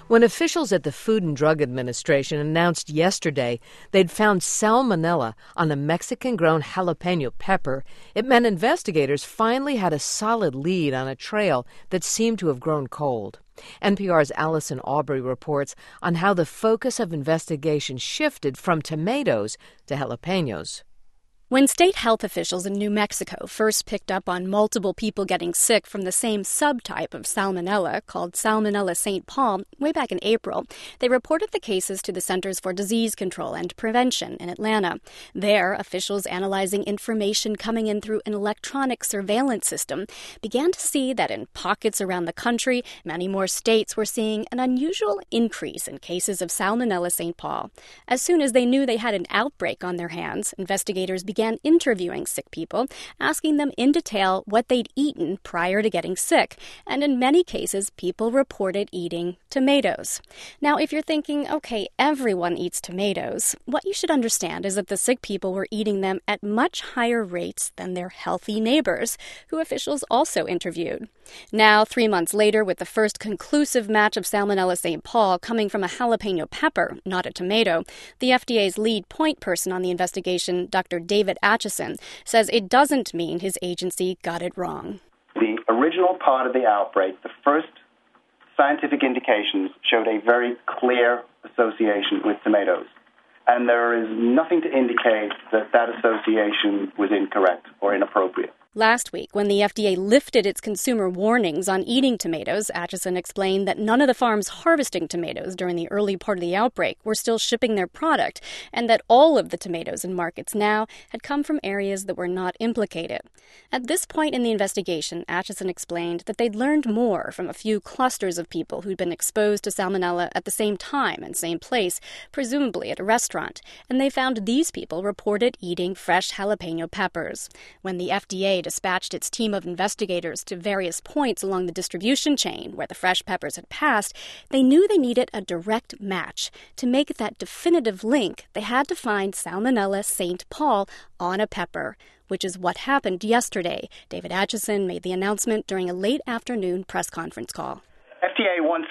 when officials at the Food and Drug Administration announced yesterday they'd found salmonella on a Mexican-grown jalapeno pepper. It meant investigators finally had a solid lead on a trail that seemed to have grown cold. NPR's Allison Aubrey reports on how the focus of investigation shifted from tomatoes to jalapenos. When state health officials in New Mexico first picked up on multiple people getting sick from the same subtype of salmonella called Salmonella St. Paul way back in April, they reported the cases to the Centers for Disease Control and Prevention in Atlanta. There, officials analyzing information coming in through an electronic surveillance system began to see that in pockets around the country, many more states were seeing an unusual increase in cases of Salmonella St. Paul. As soon as they knew they had an outbreak on their hands, investigators began interviewing sick people, asking them in detail what they'd eaten prior to getting sick. And in many cases, people reported eating tomatoes. Now, if you're thinking, okay, everyone eats tomatoes, what you should understand is that the sick people were eating them at much higher rates than their healthy neighbors, who officials also interviewed. Now, 3 months later, with the first conclusive match of Salmonella St. Paul coming from a jalapeno pepper, not a tomato, the FDA's lead point person on the investigation, Dr. David Acheson, says it doesn't mean his agency got it wrong. The original part of the outbreak, the first scientific indications showed a very clear association with tomatoes. And there is nothing to indicate that that association was incorrect or inappropriate. Last week, when the FDA lifted its consumer warnings on eating tomatoes, Acheson explained that none of the farms harvesting tomatoes during the early part of the outbreak were still shipping their product, and that all of the tomatoes in markets now had come from areas that were not implicated. At this point in the investigation, Acheson explained that they'd learned more from a few clusters of people who'd been exposed to salmonella at the same time and same place, presumably at a restaurant, and they found these people reported eating fresh jalapeno peppers. When the FDA dispatched its team of investigators to various points along the distribution chain where the fresh peppers had passed, they knew they needed a direct match. To make that definitive link, they had to find Salmonella St. Paul on a pepper, which is what happened yesterday. David Acheson made the announcement during a late afternoon press conference call. FDA wants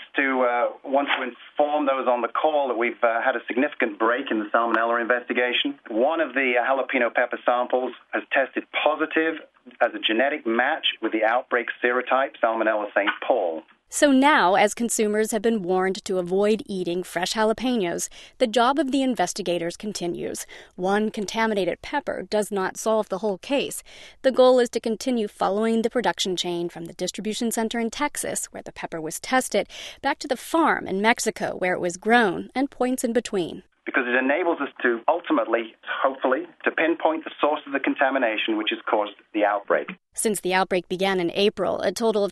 to inform those on the call that we've had a significant break in the salmonella investigation. One of the jalapeno pepper samples has tested positive as a genetic match with the outbreak serotype Salmonella St. Paul. So now, as consumers have been warned to avoid eating fresh jalapenos, the job of the investigators continues. One contaminated pepper does not solve the whole case. The goal is to continue following the production chain from the distribution center in Texas, where the pepper was tested, back to the farm in Mexico, where it was grown, and points in between. Because it enables us to ultimately, hopefully, to pinpoint the source of the contamination which has caused the outbreak. Since the outbreak began in April, a total of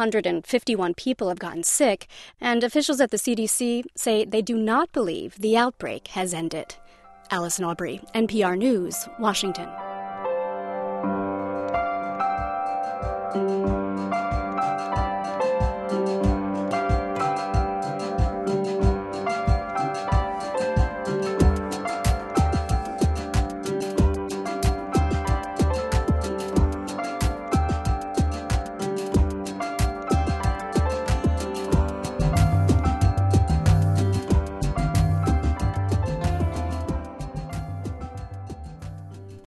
1,251 people have gotten sick, and officials at the CDC say they do not believe the outbreak has ended. Allison Aubrey, NPR News, Washington.